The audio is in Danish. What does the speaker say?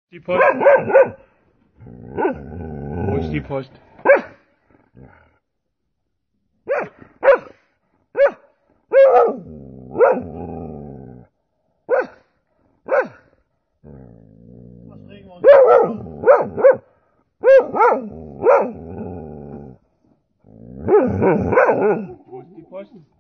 Die Post. Wo ist die Post? Was regen wir uns? Wo ist die Post?